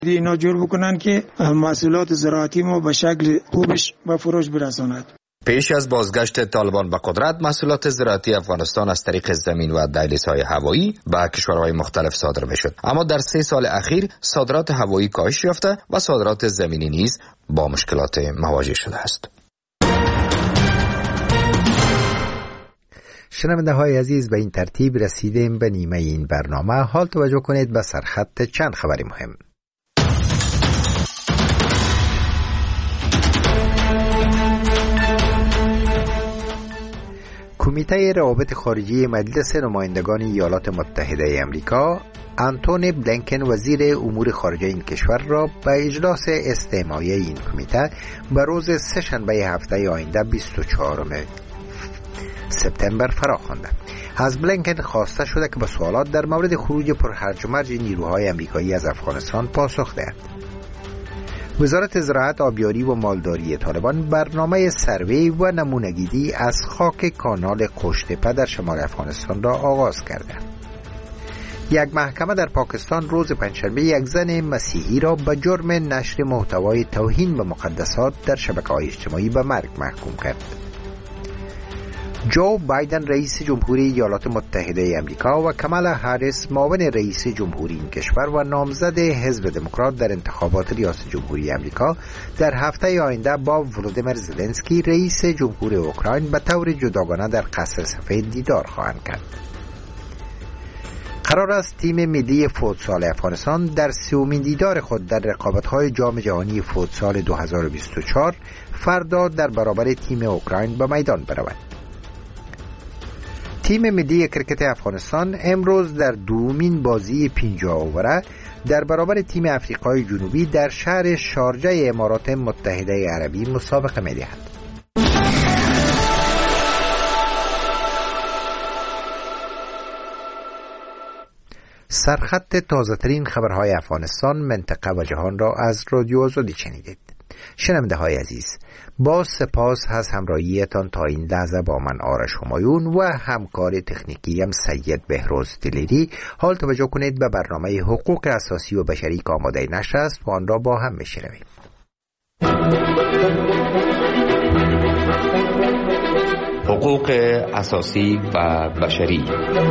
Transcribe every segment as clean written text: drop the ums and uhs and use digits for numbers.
اینا جور بکنن که محصولات زراعتی ما به شکل خوبش به فروش برساند. پیش از بازگشت طالبان به قدرت، محصولات زراعتی افغانستان از طریق زمین و دهلیزهای هوایی به کشورهای مختلف صادر میشد، اما در 3 سال اخیر صادرات هوایی کاهش یافته و صادرات زمینی نیز با مشکلات مواجه شده است. شنونده های عزیز، به این ترتیب رسیدیم به نیمه این برنامه. حال توجه کنید به سرخط چند خبری مهم. کمیته روابط خارجی مجلس نمایندگان ایالات متحده امریکا آنتونی بلینکن وزیر امور خارجه این کشور را به اجلاس استماعی این کمیته به روز سه‌شنبه هفته آینده 24 سپتامبر فرا خوانده. از بلینکن خواسته شده که به سوالات در مورد خروج پرهرج و مرج نیروهای امریکایی از افغانستان پاسخ دهد. وزارت زراعت، آبیاری و مالداری طالبان برنامه سروی و نمونه‌گیری از خاک کانال قوش‌تپه در شمال افغانستان را آغاز کرده. یک محکمه در پاکستان روز پنجشنبه یک زن مسیحی را به جرم نشر محتوای توهین به مقدسات در شبکه‌های اجتماعی به مرگ محکوم کرد. جو بایدن رئیس جمهوری ایالات متحده امریکا و کامالا هریس معاون رئیس جمهوری این کشور و نامزد حزب دموکرات در انتخابات ریاست جمهوری امریکا در هفته آینده با ولودیمیر زلنسکی رئیس جمهور اوکراین به طور جداگانه در قصر سفید دیدار خواهند کرد. قرار است تیم ملی فوتسال افغانستان در 3مین دیدار خود در رقابت‌های جام جهانی فوتسال 2024 فردا در برابر تیم اوکراین به میدان برود. تیم ملی کرکت افغانستان امروز در دومین بازی 50 اووره در برابر تیم افریقای جنوبی در شهر شارجه امارات متحده عربی مسابقه می‌دهد. سرخط تازه‌ترین خبرهای افغانستان، منطقه و جهان را از رادیو آزادی شنیدید. شنونده های عزیز، با سپاس از همراهیتان تا این لحظه با من آرش همایون و همکار تکنیکیم سید بهروز دلیری. حال توجه کنید به برنامه حقوق اساسی و بشری که آماده نشر است و آن را با هم بشنویم. حقوق اساسی و بشری.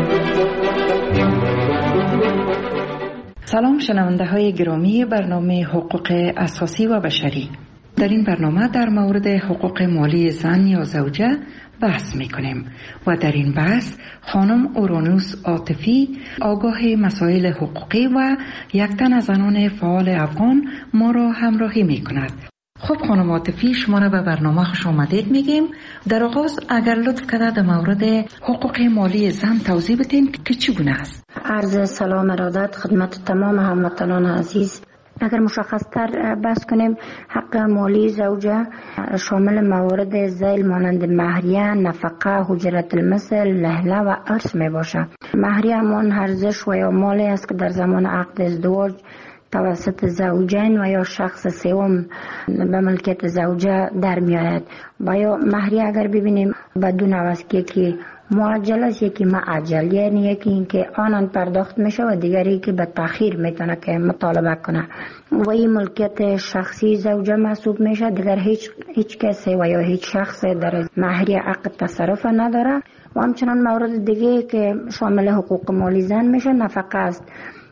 سلام شنونده های گرامی برنامه حقوق اساسی و بشری. در این برنامه در مورد حقوق مالی زن یا زوجه بحث میکنیم و در این بحث خانم اورانوس عاطفی آگاه مسائل حقوقی و یک تن از زنان فعال افغان ما را همراهی میکند. خب خانم عاطفی، شما را به برنامه خوش آمدید میگیم. در آغاز اگر لطف کنید در مورد حقوق مالی زن توضیح بدین که چگونه است. عرض سلام ارادت خدمت تمام هموطنان عزیز. اگر مشخص‌تر بحث کنیم، حق مالی زوجه شامل موارد ذیل مانند مهریه، نفقه، اجرت المثل، لهله و ارث می باشد. مهریه همان ارزش و یا مالی است که در زمان عقد ازدواج توسط زوجین و یا شخص سوم به ملکیت زوجه در می آید. و یا مهریه اگر ببینیم بدون عوض که معجل است، یکی معجل، یعنی یکی این که آنان پرداخت میشه و دیگری که به تأخیر میتونه که مطالبه کنه و این ملکیت شخصی زوجه محسوب میشه. دیگر هیچ کسی و یا هیچ شخص در مهریه عقد تصرف نداره. و همچنان مورد دیگه که شامل حقوق مالی زن میشه نفقه است.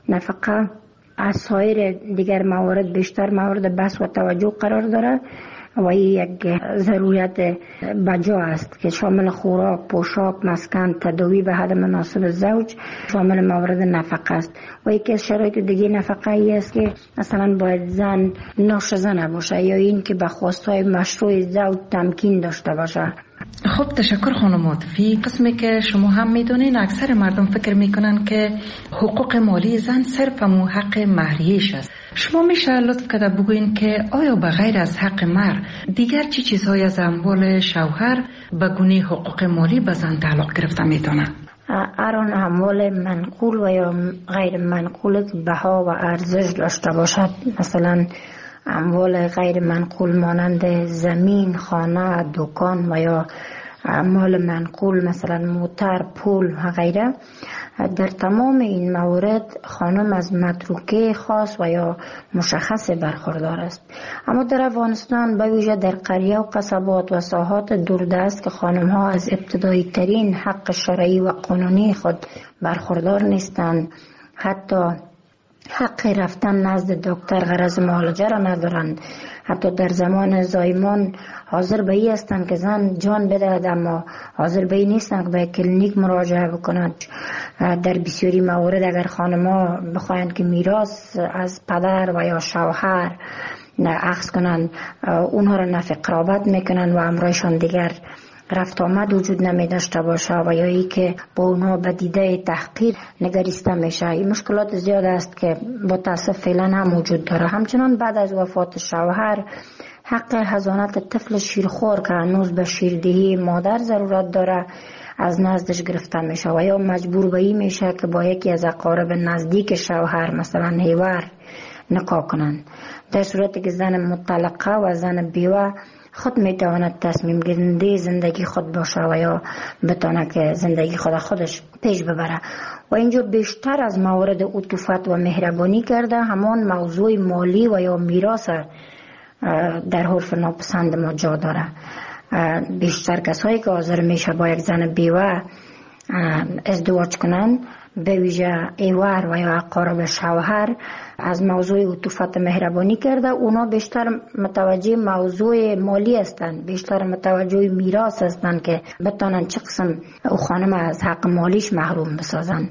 نفقه از سایر دیگر موارد بیشتر مورد بحث و توجه قرار داره و یک ضرورت بجا است که شامل خوراک، پوشاک، مسکن، تداوی به حد مناسب زوج شامل موارد نفقه است. و یکی از شرایط دیگه نفقه ای است که مثلا باید زن ناشزه نباشه یا این که به خواستهای مشروع زوج تمکین داشته باشه. خب تشکر خانم عاطفی. قسمی که شما هم میدونین اکثر مردم فکر میکنن که حقوق مالی زن صرف همون حق مهریه‌اش است. شما میشه لطف کرده بگوین که آیا به غیر از حق مهر دیگر چی چیزهای از اموال شوهر به گونه حقوق مالی به زن تعلق گرفته میتونه؟ آن اموال منقول و یا غیر منقول بها و ارزش داشته باشد. مثلا اموال غیر منقول مانند زمین، خانه، دکان و یا مال منقول مثلا موتر، پول و غیره. در تمام این موارد خانم از متروکه خاص و یا مشخص برخوردار است. اما در افغانستان به ویژه در قریه و قصبات و ساحات دوردست که خانم ها از ابتدایی ترین حق شرعی و قانونی خود برخوردار نیستند، حتی حق رفتن نزد دکتر غرض معالجه را ندارند، حتی در زمان زایمان حاضر به این هستند که زن جان بدهد اما حاضر به این نیستند که به کلینیک مراجعه بکنند. در بسیاری موارد اگر خانم‌ها بخواهند که میراث از پدر و یا شوهر اخذ کنند، اونها را نفی قرابت میکنند و امرایشان دیگر رفت آمد وجود نمی داشته باشه و یا ای که با اونها به دیده تحقیر نگریسته میشه. این مشکلات زیاد است که با تاسف فعلا هم وجود داره. همچنان بعد از وفات شوهر حق حضانت طفل شیرخور که هنوز به شیردهی مادر ضرورت داره از نزدش گرفته میشه و یا مجبور به این میشه که با یکی از اقارب نزدیک شوهر مثلا هیور نکاح کنند. در صورتی که زن مطلقه و زن بیوه خود میتواند تصمیم گیرنده زندگی خود باشه و یا بتونه که زندگی خودش پیش ببره. و اینجا بیشتر از موارد عطوفت و مهربانی کرده همان موضوع مالی و یا میراث در حرف ناپسند ما جا داره. بیشتر کسایی که حاضر میشه با یک زن بیوه ازدواج کنن، به ویژه ایوار و یا اقارب شوهر، از موضوع عطوفت مهربانی کرده. اونا بیشتر متوجه موضوع مالی هستند، بیشتر متوجه میراث هستند که بتونن چه قسم او خانم از حق مالیش محروم بسازن.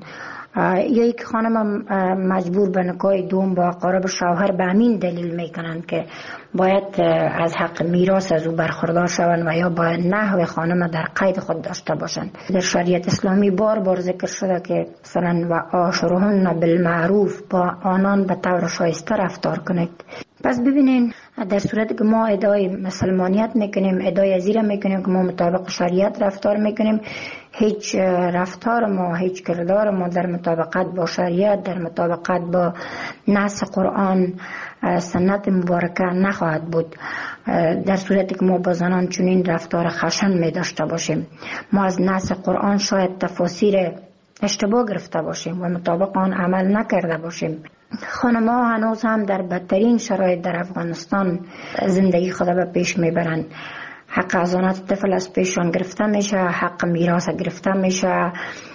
یا یک خانم مجبور به نکاح دوم با اقارب شوهر به همین دلیل میکنند که باید از حق میراث از او برخوردار شوند و یا باید نحو خانم در قید خود داشته باشند. در شریعت اسلامی بار بار ذکر شده که مثلا و عاشرهن بالمعروف، با آنان به طور شایسته رفتار کنید. پس ببینین در صورتی که ما ادعای مسلمانیت میکنیم، ادعای ازیره میکنیم که ما مطابق شریعت رفتار میکنیم، هیچ رفتار ما، هیچ کردار ما در مطابقت با شریعت، در مطابقت با نص قرآن سنت مبارکه نخواهد بود. در صورتی که ما با زنان چنین رفتار خشن می داشته باشیم، ما از نص قرآن شاید تفاسیر اشتباه گرفته باشیم و مطابق آن عمل نکرده باشیم. خانم‌ها هنوز هم در بدترین شرایط در افغانستان زندگی خود به پیش میبرند. حق حضانت طفل از پیشان گرفته میشه، حق میراث گرفته میشه،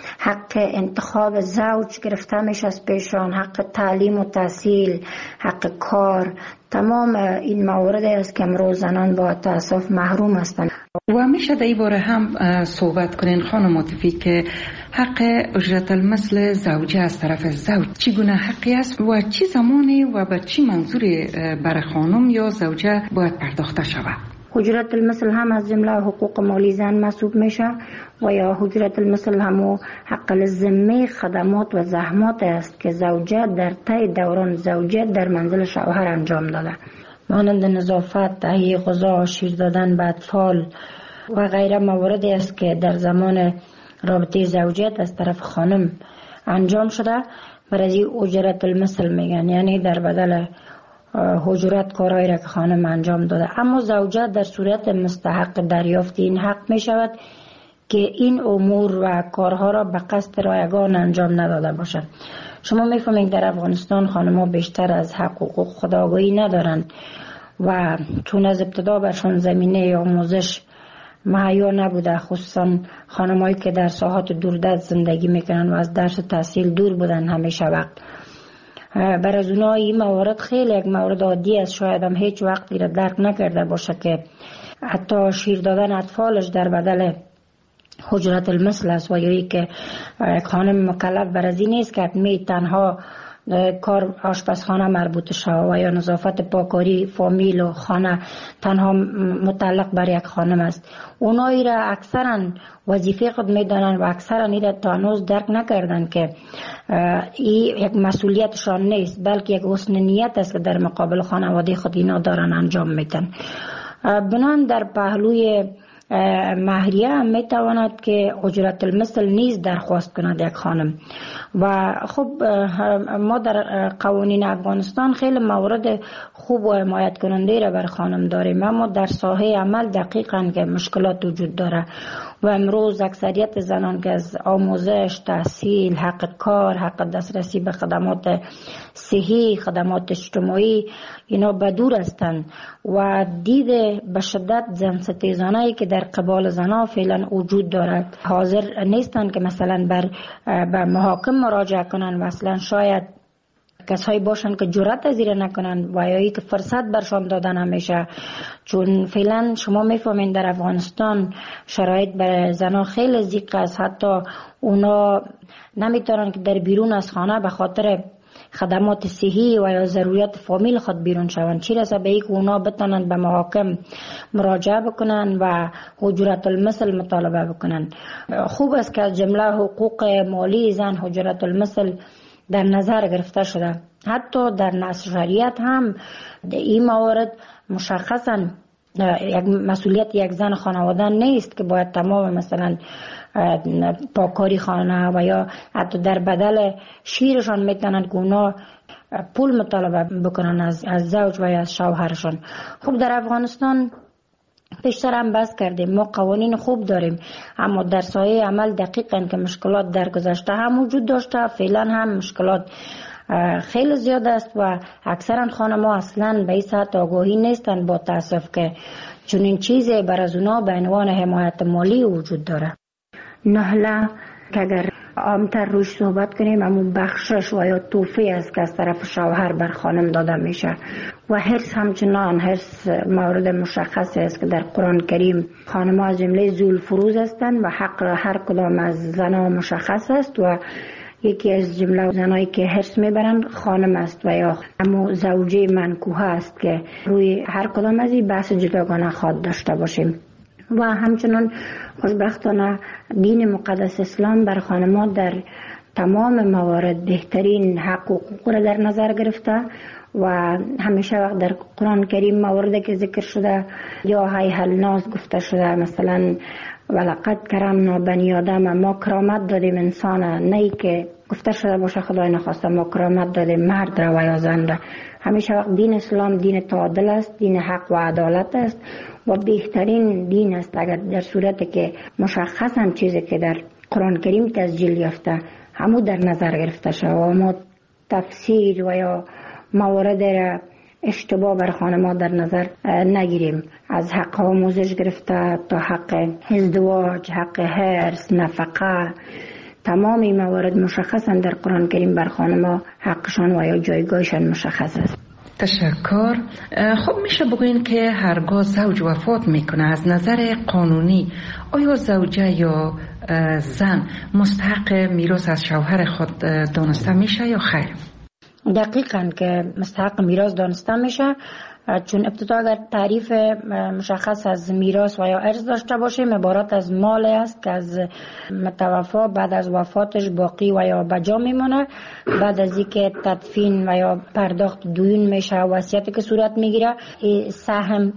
حق انتخاب زوج گرفته میشه از پیشان، حق تعلیم و تحصیل، حق کار. تمام این موارد است که امروز زنان با تأسف محروم هستند. و میشه در این باره هم صحبت کنین خانم عاطفی که حق اجرت المثل زوجه از طرف زوج چگونه حقی است و چی زمانی و به چی منظوری برای خانم یا زوجه باید پرداخته شود؟ اجرت المثل هم از جمله حقوق مالی زن محسوب میشه و یا اجرت المثل هم حق الذمه خدمات و زحمات است که زوجه در طی دوران زوجیت در منزل شوهر انجام داده، مانند نظافت، تهیه غذا، شیر دادن به اطفال و غیره مواردی است که در زمان رابطه زوجیت از طرف خانم انجام شده. برای اجرت المثل میگن، یعنی در بدل حجرت کارهایی را که خانم انجام داده. اما زوجه در صورت مستحق دریافت این حق می شود که این امور و کارها را به قصد رایگان انجام نداده باشد. شما می فهمید در افغانستان خانم‌ها بیشتر از حقوق خودآگاهی ندارند و چون از ابتدا برشان زمینه آموزش مهیا نبوده، خصوصا خانم‌هایی که در ساحات دوردست زندگی میکنن و از درس و تحصیل دور بودن همیشه وقت. برای از اونها این موارد خیلی یک مورد عادی است، شاید هم هیچ وقتی را درک نکرده باشه که حتی شیر دادن اطفالش در بدل حجرت المثل است و یا که خانم مکلف بر از این نیست که می تنها کار آشپزخانه مربوط شود و یا نظافت پاکاری فامیل و خانه تنها متعلق بر یک خانم است. اونایی را اکثرا وظیفه خود میدانند و اکثرا این را تا هنوز درک نکردند که این یک مسئولیتشان نیست بلکه یک حسن نیت است که در مقابل خانواده خود اینا دارن انجام میدن. بنان در پهلوی مهریه هم میتواند که اجرت المثل نیز درخواست کند یک خانم. و خب ما در قوانین افغانستان خیلی موارد خوب و حمایت کننده را بر خانم داریم، اما در ساحه عمل دقیقاً که مشکلات وجود داره و امروز اکثریت زنان که از آموزش، تحصیل، حق کار، حق دسترسی به خدمات صحی، خدمات اجتماعی اینا بدور هستند و دید به شدت زن ستیزانه‌ای که در قبال زنها فعلا وجود دارد حاضر نیستند که مثلا به محاکم مراجعه کنند و اصلا شاید کسایی باشند که جرأت از این نکنند و یا که فرصت برشان دادن همیشه، چون فعلا شما میفهمین در افغانستان شرایط برای زنها خیلی ضیق است. حتی اونا نمیتونن که در بیرون از خانه به خاطر خدمات صحی و یا ضروریات فامیل خود بیرون شوند، چی رسه به اینکه اونا بتونن به محاکم مراجعه بکنن و اجرت المثل مطالبه بکنن. خوب است که از جمله حقوق مالی زن اجرت المثل در نظر گرفته شده. حتی در نص شریعت هم این موارد مشخصا یک مسئولیت یک زن خانواده نیست که باید تمام مثلا پاکاری خانه و یا حتی در بدل شیرشان میتونن که اونا پول مطالبه بکنن از زوج و یا از شوهرشان. خب در افغانستان پیشتر هم بحث کردیم ما قوانین خوب داریم، اما در سایه عمل دقیقاً که مشکلات در گذشته هم وجود داشته، فعلا هم مشکلات خیلی زیاد است و اکثرا خانم‌ها اصلاً به این سطح آگاهی نیستن با تاسف که چنین چیزی بر از اونا به عنوان حمایت مالی وجود داره. نهله که اگر عامتر روش صحبت کنیم همون بخشش و یا توفیه است که از طرف شوهر بر خانم داده میشه و حرص همچنان حرص مورد مشخصی است که در قرآن کریم خانم‌ها از جمله ذوالفروض هستند و حق هر کدام از زنها مشخص است و یکی از جمله زنایی که حرص میبرند خانم است و یا همون زوجه منکوحه است که روی هر کدام از این بحث جداگانه خواهد داشته باشیم. و همچنان خوشبختانه دین مقدس اسلام بر خانم‌ها در تمام موارد بهترین حق و حقوق را در نظر گرفته و همیشه وقت در قرآن کریم مواردی که ذکر شده یا هیهل ناز گفته شده، مثلا ولقد کرمنا بنی آدم، ما کرامت دادیم انسان، نه که گفته شده باشه خدای نخواسته ما کرامت دادیم مرد را و یا زن را. همیشه وقت دین اسلام دین تعادل است، دین حق و عدالت است و بهترین دین است اگر در صورتی که مشخصا چیزی که در قرآن کریم تسجیل یافته همو در نظر گرفته شد و ما تفسیر و یا موارد را اشتباه بر خانم‌ها در نظر نگیریم، از حق آموزش گرفته تا حق ازدواج، حق حرص، نفقه، تمام این موارد مشخصا در قرآن کریم بر خانم‌ها حقشان و یا جایگاهشان مشخص است. تشکر. خب میشه بگوین که هرگاه زوج وفات میکنه از نظر قانونی آیا زوجه یا زن مستحق میراث از شوهر خود دانسته میشه یا خیر؟ دقیقاً که مستحق میراث دانسته میشه، چون ابتدا اگر تعریف مشخص از میراث و یا ارث داشته باشیم عبارت از مال است که از متوفا بعد از وفاتش باقی و یا بجا میمونه، بعد از اینکه تدفین و یا پرداخت دیون میشه وصیتی که صورت میگیره سهم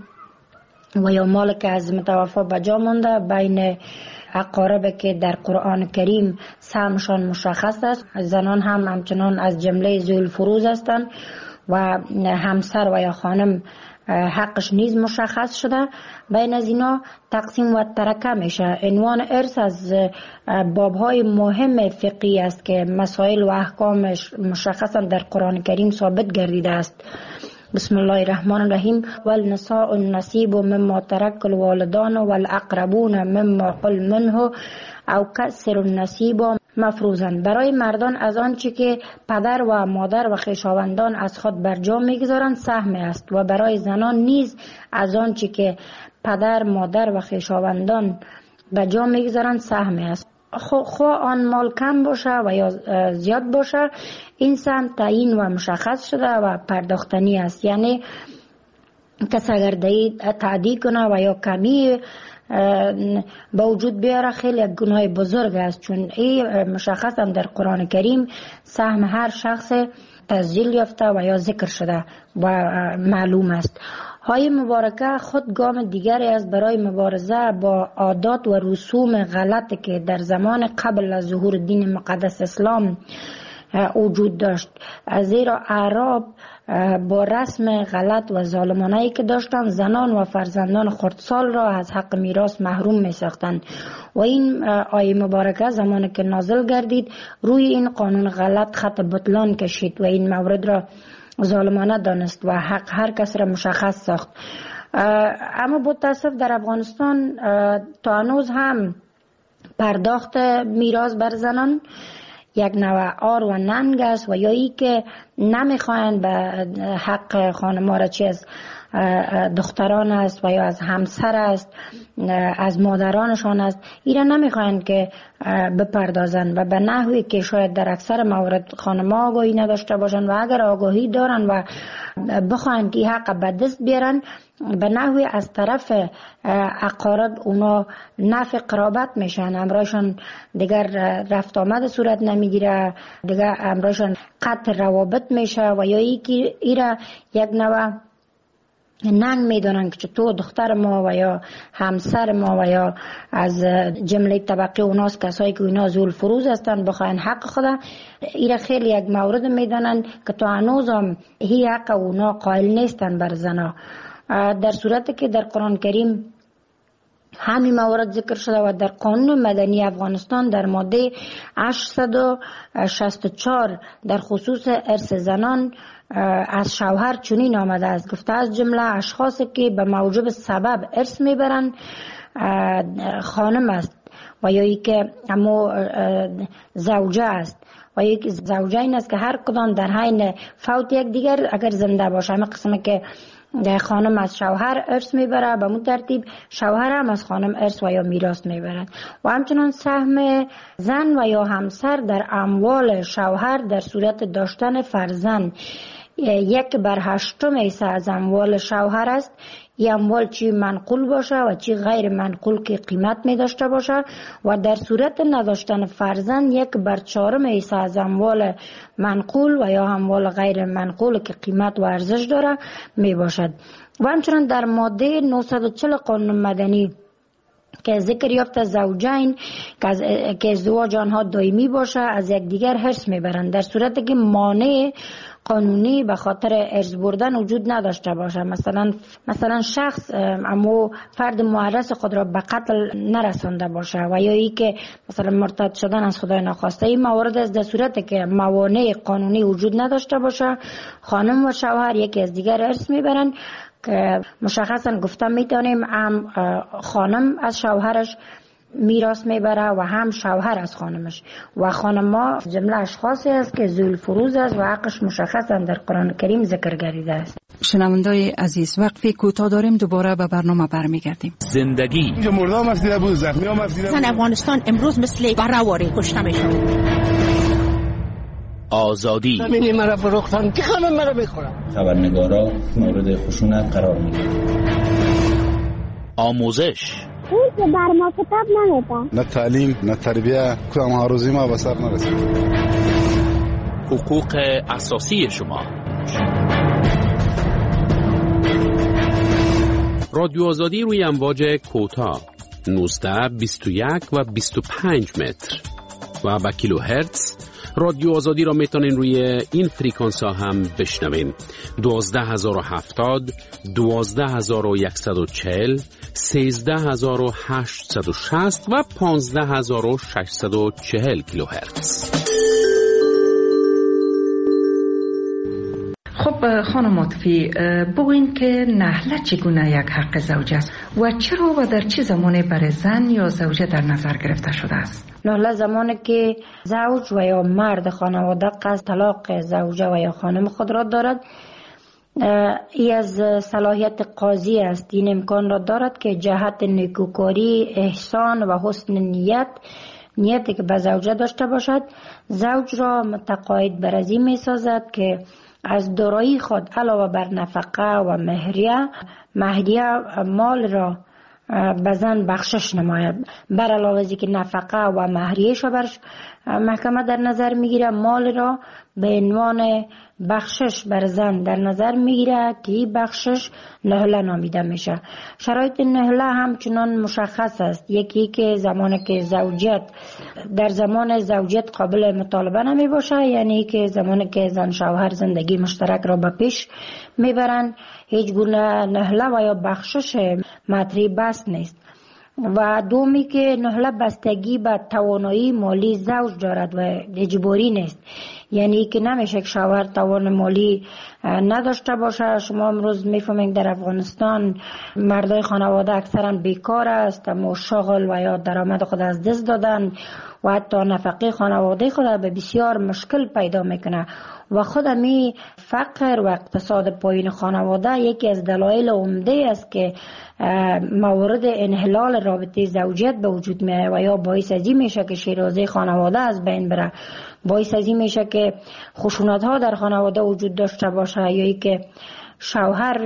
و یا مال که از متوفا بجا مونده بین اقاربه که در قرآن کریم سهمشان مشخص است. زنان هم همچنان از جمله ذوالفروض هستند و همسر و یا خانم حقش نیز مشخص شده. بین از اینا تقسیم و ترکه میشه. عنوان ارث از بابهای مهم فقهی است که مسائل و احکامش مشخصا در قرآن کریم ثابت گردیده است. بسم الله الرحمن الرحیم والنساء النصیب مما ترک الوالدان والاقربون مما قل منه او کسر النصیب مفروضا. برای مردان از آنچه که پدر و مادر و خویشاوندان از خود بر جا میگذارند سهم است و برای زنان نیز از آنچه که پدر مادر و خویشاوندان بر جا میگذارند سهم است. خواه آن مال کم باشه و یا زیاد باشه این سهم تعیین و مشخص شده و پرداختنی است. یعنی کس اگر تعدی کنه و یا کمی با وجود بیاره خیلی یک گناه بزرگ است، چون این مشخص هم در قرآن کریم سهم هر شخص تسجیل یافته و یا ذکر شده و معلوم است. های مبارکه خود گام دیگری است برای مبارزه با عادات و رسوم غلطی که در زمان قبل از ظهور دین مقدس اسلام وجود داشت، زیرا اعراب با رسم غلط و ظالمانه‌ای که داشتند زنان و فرزندان خردسال را از حق میراث محروم می ساختند و این آیه مبارکه زمانی که نازل گردید روی این قانون غلط خط بطلان کشید و این مورد را ظالمانه دانست و حق هر کس را مشخص ساخت. اما با تاسف در افغانستان تا هنوز هم پرداخت میراث بر زنان یک نوع آر و ننگ است و یا ای که نمیخواین به حق خانم‌ها را چه از دختران است و یا از همسر است، از مادرانشان است، ایرا نمیخواین که بپردازن و به نحوی که شاید در اکثر موارد خانم‌ها آگاهی نداشته باشن و اگر آگاهی دارن و بخواین که حق به دست بیارن به نحوی از طرف اقارب اونا نفع قرابت میشن، امرایشان دیگر رفت آمد صورت نمیگیره، دیگر امرایشان قطع روابط میشه و یا ای که ایرا یک نوع ننگ میدونن که تو دختر ما و یا همسر ما و یا از جمله طبقه اوناست کسایی که اینا زول فروز هستن بخواین حق خدا، ایرا خیلی یک مورد میدونن که تو هنوز هم هی حق اونا قائل نیستن بر زنا، در صورتی که در قرآن کریم همین موارد ذکر شده و در قانون مدنی افغانستان در ماده 864 در خصوص ارث زنان از شوهر چنین آمده است، گفته از جمله اشخاصی که به موجب سبب ارث میبرند خانم است و یا ای که اما زوجه است و یک زوجه این است که هر کدام در حین فوت یک دیگر اگر زنده باشه، همه قسمه که خانم از شوهر ارث میبره به اون ترتیب شوهر هم از خانم ارث و یا میراث میبرد و همچنان سهم زن و یا همسر در اموال شوهر در صورت داشتن فرزند 1/8 حصه از اموال شوهر است. این اموال چی منقول باشه و چی غیر منقول که قیمت می داشته باشه و در صورت نداشتن فرزند 1/4 حصه از اموال منقول و یا اموال غیر منقول که قیمت و ارزش داره می باشد. و همچنان در ماده 940 قانون مدنی که ذکر یافته زوجین که ازدواج آنها دائمی باشه از یکدیگر حرص میبرند در صورتی که مانع قانونی به خاطر ارث بردن وجود نداشته باشه، مثلا شخص اما فرد معرض خود را به قتل نرسانده باشه و یا ای که مثلا مرتد شدن از خدای ناخواسته. این موارد است در صورتی که موانع قانونی وجود نداشته باشه خانم و شوهر یکی از دیگر ارث میبرند که مشخصا گفتم میتونیم هم خانم از شوهرش میراث میبره و هم شوهر از خانمش و خانم‌ها جمله اشخاصی است که ذوال فروض است و حقش مشخصا در قرآن کریم ذکر گردیده است. شنوندای عزیز وقفی کوتاه داریم، دوباره به برنامه برمیگردیم. زندگی اینجا مردم افسیده بود، زخمی هم افسیده بود. افغانستان امروز مثل برهواری کشته میشه. آزادی همینی مرا فروختن که همه مرا بخورن. خبرنگارا مورد خشونت قرار میگیرن. آموزش اون که بر ما کتاب نمیدن، نه تعلیم نه تربیه، کدام هاروزی ما به سر نرسید. حقوق اساسی شما. رادیو آزادی روی امواج کوتاه 19 21 و 25 متر و با کیلو هرتز. رادیو آزادی را میتونین روی این فریکانس ها هم بشنوین. 12070 12140 13860 و 15640 کیلوهرتز. خب خانم عاطفی، بگوین که نحله چگونه یک حق زوجه است و چرا و در چه زمانی برای زن یا زوجه در نظر گرفته شده است؟ نحله زمانی که زوج و یا مرد خانواده قصد طلاق زوجه و یا خانم خود را دارد، ای از صلاحیت قاضی است. این امکان را دارد که جهت نیکوکاری، احسان و حسن نیتی که به زوجه داشته باشد زوج را متقاعد بر از این می سازد که از دارایی خود علاوه بر نفقه و مهریه مال را به زن بخشش نماید. بر علاوه از که نفقه و مهریه‌اش را برش محکمه در نظر میگیره مال را به عنوان بخشش بر زن در نظر میگیره که این بخشش نهله نامیده میشه. شرایط نهله همچنان مشخص است. یکی که زمانی که در زمان زوجیت قابل مطالبه نمی باشه، یعنی که زمانی که زن شوهر زندگی مشترک را به پیش میبرند هیچ گونه نهله و یا بخشش مطرح بس نیست. و دومی که نهله بستگی به توانایی مالی زوج دارد و اجباری نیست، یعنی که نمیشه که شوهر توان مالی نداشته باشه. شما امروز میفهمید در افغانستان مردای خانواده اکثرا بیکار است، اما شغل و یا درآمد خود از دست دادن و حتی نفقه خانواده خود به بسیار مشکل پیدا میکنه و خود می فقر و اقتصاد پایین خانواده یکی از دلایل عمده است که موارد انحلال رابطه زوجیت به وجود میاد و یا باعث ازی میشه که شیرازه خانواده از بین بره، باعث ازی میشه که خشونت ها در خانواده وجود داشته باشه، یا ای که شوهر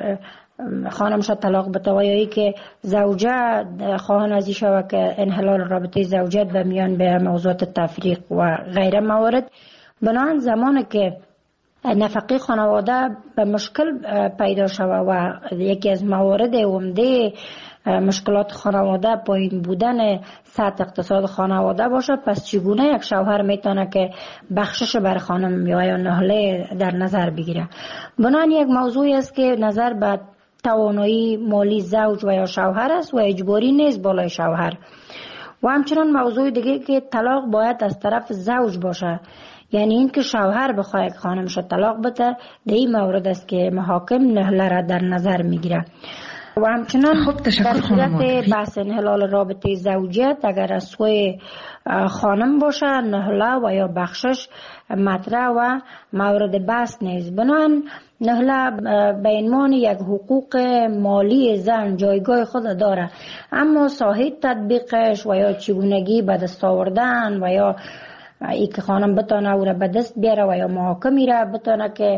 خانمش طلاق بده و یا ای که زوجه خواهان ازی شود که انحلال رابطه زوجیت به میان به موضوعات تفریق و غیره موارد. بنابراین زمانی که نفقه خانواده به مشکل پیدا شود و یکی از موارد عمده مشکلات خانواده پایین بودن سطح اقتصاد خانواده باشه، پس چگونه یک شوهر میتونه که بخشش بر خانم یا نهله در نظر بگیره؟ بنابراین یک موضوعی است که نظر به توانایی مالی زوج و یا شوهر است و اجباری نیست بالای شوهر. و همچنان موضوع دیگه که طلاق باید از طرف زوج باشه، یعنی این که شوهر بخواه یک خانمش طلاق بده، در این مورد است که محاکم نهله را در نظر میگیره. و همچنان در صورت بحث انحلال رابطه زوجیت اگر از سوی خانم باشه نهله و یا بخشش مطرح و مورد بحث نیست. بنابراین نهله به عنوان یک حقوق مالی زن جایگاه خود داره، اما ساحه تطبیقش و یا چگونگی به دست آوردن و یا ای که خانم بتانه او را به دست بیاره و یا محاکمی را بتانه که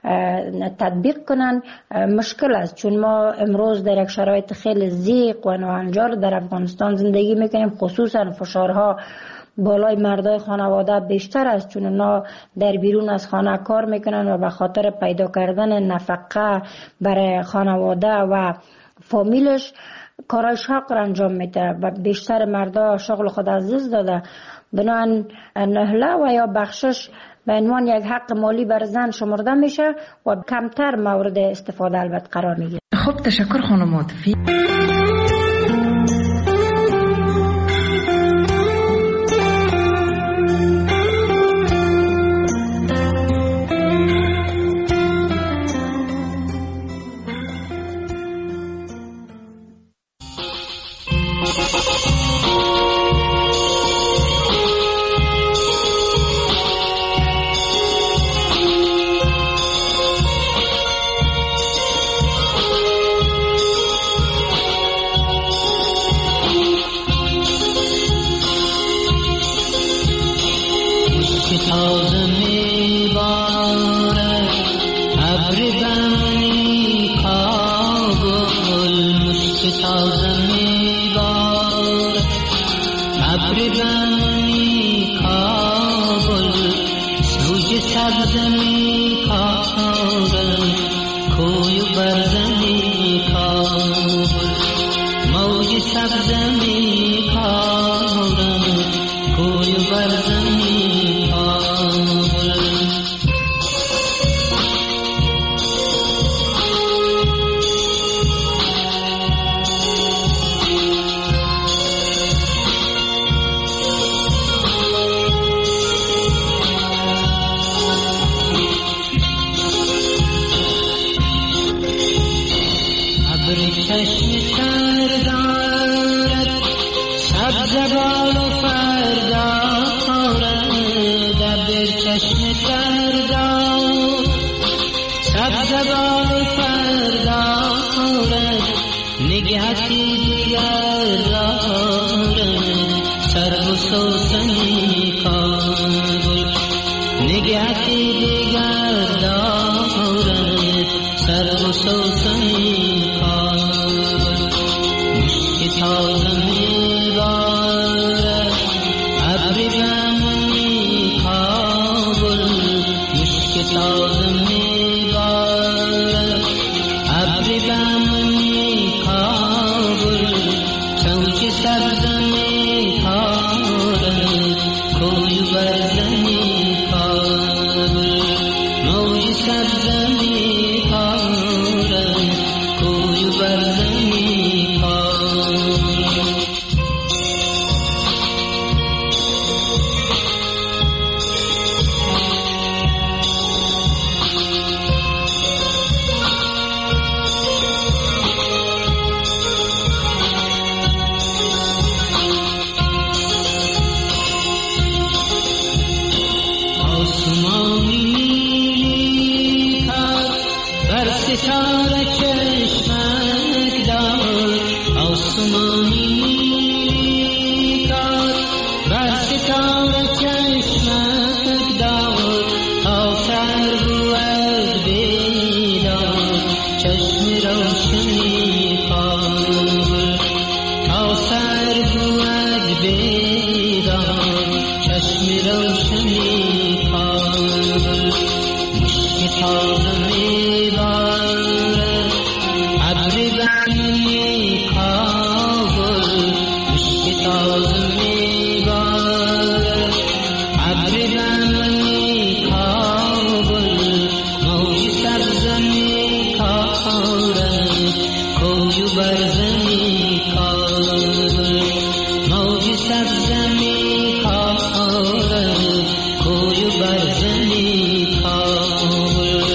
تطبیق کنن مشکل است، چون ما امروز در یک شرایط خیلی ضیق و ناهنجار در افغانستان زندگی میکنیم. خصوصا فشارها بالای مردای خانواده بیشتر است، چون اونا در بیرون از خانه کار میکنن و به خاطر پیدا کردن نفقه برای خانواده و فامیلش کارای شاق را انجام میده و بیشتر مردا شغل خود از دست داده. بنابراین نهله و یا بخشش به عنوان یک حق مالی بر زن شمرده میشه و کمتر مورد استفاده البته قرار میگیره. خب تشکر خانم عاطفی. چشم تر دارد ستاره چشمک دار آسمانی کار بر ستاره چشمک دار تا سر بود بیدار چشم روشنی کار تا سر بود بیدار چشم روشنی کار مشک تازه میبارد ابر بنی کابل مشک تازه میبارد ابر بنی کابل موج سرزنی کارد کوی برزنی کابل موج سرزنی کارد کوی برزنی کابل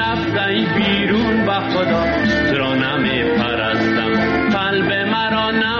خدا تو را نمی پرستم قلب مرا